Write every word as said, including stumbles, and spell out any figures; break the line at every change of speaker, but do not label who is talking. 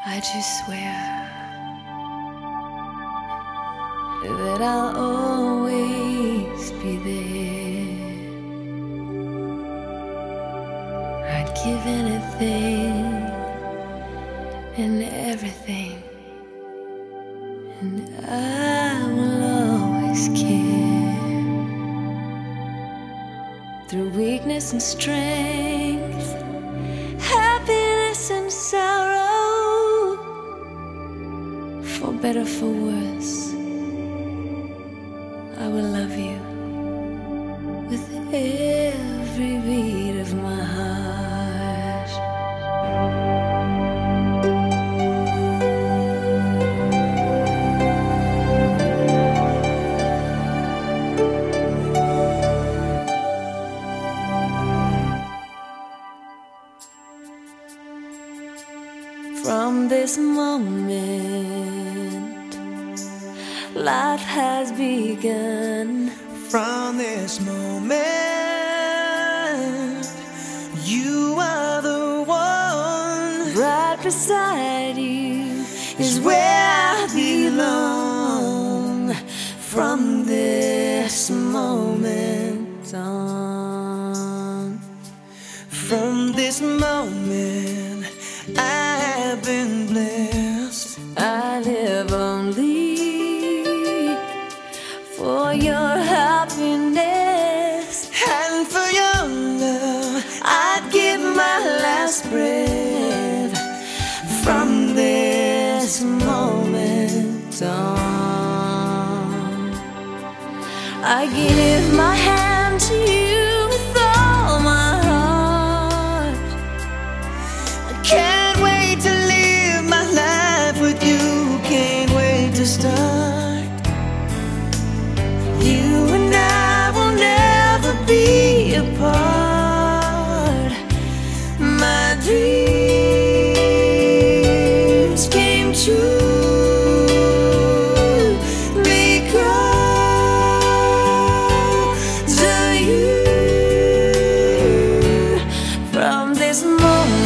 I just swear that I'll always be there. I'd give anything and everything, and I will always care. Through weakness and strength, happiness and sorrow, for better, for worse, I will love you with every beat of my heart. From this moment, life has begun.
From this moment, you are the one.
Right beside you is where I belong. From this moment on,
from this moment, I have been blessed.
I live only for your happiness,
and for your love,
I'd give my last breath. From this moment on, I give my hand to you with all my heart.
I can't wait to live my life with you. Can't wait to start.
You and I will never be apart. My dreams came true because of you. From this moment,